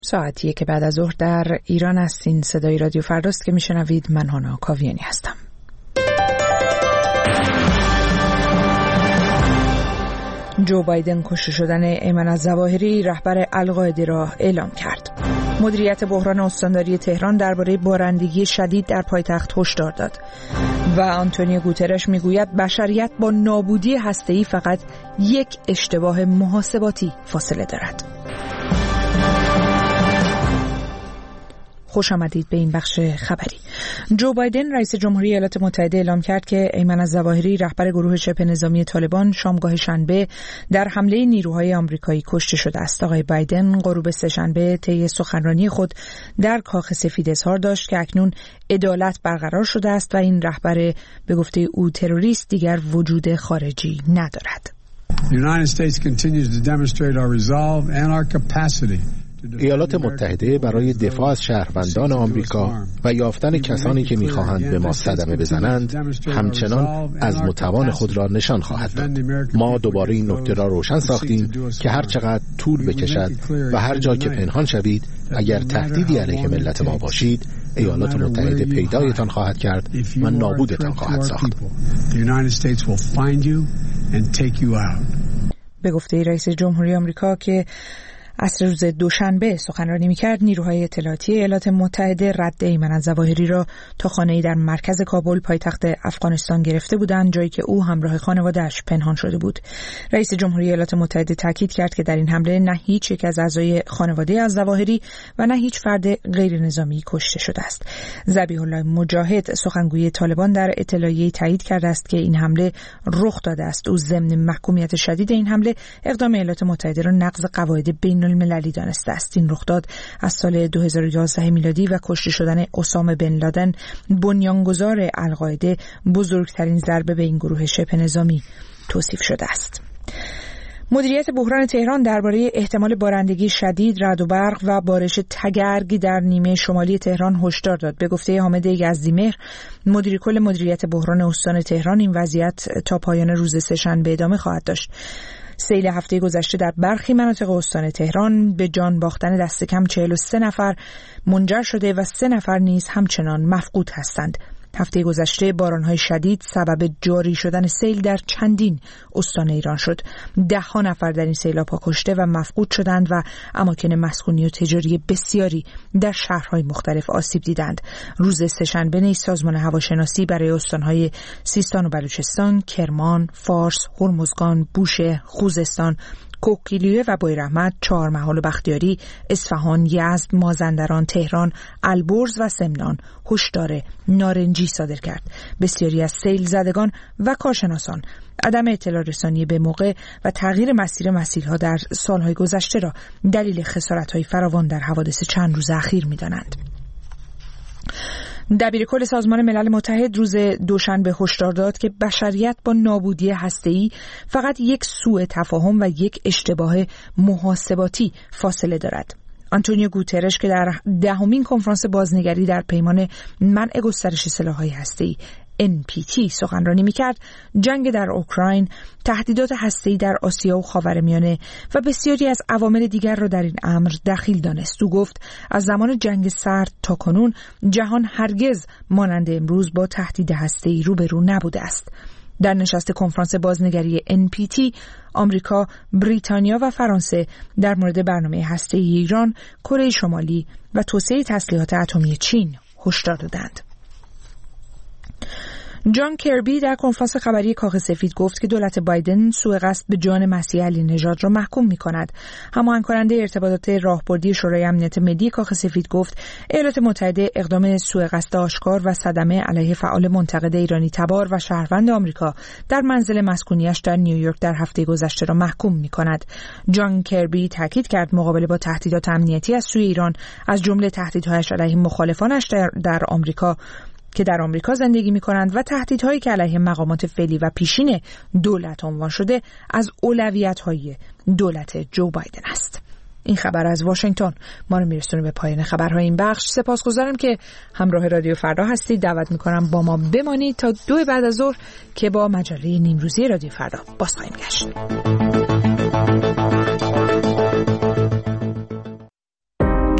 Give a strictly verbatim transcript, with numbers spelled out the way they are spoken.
ساعت یک بعد از ظهر در ایران هستین. صدای رادیو فرداست که میشنوید. من هانا کاویانی هستم. جو بایدن کشته شدن ایمن الظواهری رهبر القاعده را اعلام کرد. مدیریت بحران استانداری تهران درباره بارندگی شدید در پایتخت هشدار داد و آنتونیو گوترش میگوید بشریت با نابودی هسته‌ای فقط یک اشتباه محاسباتی فاصله دارد. خوش آمدید به این بخش خبری. جو بایدن رئیس جمهوری ایالات متحده اعلام کرد که ایمن الظواهری رهبر گروه شبه نظامی طالبان شامگاه شنبه در حمله نیروهای آمریکایی کشته شده است. آقای بایدن غروب سه‌شنبه طی سخنرانی خود در کاخ سفید اظهار داشت که اکنون عدالت برقرار شده است و این رهبر به گفته او تروریست دیگر وجود خارجی ندارد. The United States continues to demonstrate our resolve and our capacity. ایالات متحده برای دفاع از شهروندان آمریکا و یافتن کسانی که می‌خواهند به ما صدمه بزنند همچنان از متوان خود را نشان خواهد داد. ما دوباره این نکته را روشن ساختیم که هر چقدر طول بکشد و هر جا که پنهان شوید اگر تهدیدی علیه ملت ما باشید ایالات متحده پیدایتان خواهد کرد و نابودتان خواهد ساخت. به گفته رئیس جمهوری آمریکا که عصر روز دوشنبه سخنرانی می‌کرد، نیروهای اطلاعاتی ایالات متحده رد ایمن الظواهری را تا خانه‌ای در مرکز کابل پایتخت افغانستان گرفته بودند، جایی که او همراه خانواده‌اش پنهان شده بود. رئیس جمهوری ایالات متحده تاکید کرد که در این حمله نه هیچ یک از اعضای خانواده الظواهری و نه هیچ فرد غیر نظامی کشته شده است. ذبیح الله مجاهد سخنگوی طالبان در اطلاعیه‌ای تایید کرده است که این حمله رخ داده است. او ضمن محکومیت شدید این حمله اقدام ایالات متحده را نقض قواعد بین المللی دانسته است. این رخداد از سال دو هزار و یازده میلادی و کشته شدن اسامه بن لادن بنیانگذار القاعده بزرگترین ضربه به این گروه شبه نظامی توصیف شده است. مدیریت بحران تهران درباره احتمال بارندگی شدید، رعد و برق و بارش تگرگی در نیمه شمالی تهران هشدار داد. به گفته حامد یزدیمهر، مدیر کل مدیریت بحران استان تهران، این وضعیت تا پایان روز سه‌شنبه ادامه خواهد داشت. سیل هفته گذشته در برخی مناطق استان تهران به جان باختن دست کم چهل و سه نفر منجر شده و سه نفر نیز همچنان مفقود هستند. هفته گذشته باران‌های شدید سبب جاری شدن سیل در چندین استان ایران شد. ده ها نفر در این سیلاب‌ها کشته و مفقود شدند و اماکن مسکونی و تجاری بسیاری در شهرهای مختلف آسیب دیدند. روز سه‌شنبه نیز سازمان هواشناسی برای استان‌های سیستان و بلوچستان، کرمان، فارس، هرمزگان، بوشهر، خوزستان، کوکیلویه و بویراحمد، چهارمحال و بختیاری، اصفهان، یزد، مازندران، تهران، البرز و سمنان هشدار نارنجی صادر کرد. بسیاری از سیل زدگان و کارشناسان عدم اطلاع رسانی به موقع و تغییر مسیر مسیرها در سالهای گذشته را دلیل خسارت‌های فراوان در حوادث چند روز اخیر می‌دانند. دبیرکل سازمان ملل متحد روز دوشنبه هشدار داد که بشریت با نابودی هسته‌ای فقط یک سوء تفاهم و یک اشتباه محاسباتی فاصله دارد. آنتونیو گوترش که در دهمین کنفرانس بازنگری در پیمان منع گسترش سلاح‌های هسته‌ای ان پی تی سخنرانی می‌کرد، جنگ در اوکراین، تهدیدات هسته‌ای در آسیا و خاورمیانه و بسیاری از عوامل دیگر را در این امر دخیل دانست. او گفت از زمان جنگ سرد تا کنون جهان هرگز مانند امروز با تهدید هسته‌ای روبرو نبوده است. در نشست کنفرانس بازنگری ان پی تی، آمریکا، بریتانیا و فرانسه در مورد برنامه هسته‌ای ایران، کره شمالی و توسعه تسلیحات اتمی چین هشدار دادند. جان کربی در کنفرانس خبری کاخ سفید گفت که دولت بایدن سوء قصد به جان مسیح علی نژاد را محکوم می‌کند. هماهنگ کننده ارتباطات راهبردی شورای امنیت ملی کاخ سفید گفت ایالات متحده اقدام سوء قصد آشکار و صدمه علیه فعال منتقد ایرانی تبار و شهروند آمریکا در منزل مسکونیش در نیویورک در هفته گذشته را محکوم می‌کند. جان کربی تاکید کرد مقابله با تهدیدات امنیتی از سوی ایران، از جمله تهدیدهایش علیه مخالفانش در, در آمریکا که در آمریکا زندگی می‌کنند و تهدیدهایی که علیه مقامات فعلی و پیشین دولت عنوان شده، از اولویت‌های دولت جو بایدن است. این خبر از واشنگتن ما رو میرسونه به پایان خبرهای این بخش. سپاسگزارم که همراه رادیو فردا هستید. دعوت می‌کنم با ما بمانید تا دو بعد از ظهر که با مجله نیمروزی رادیو فردا باز خواهیم گشت.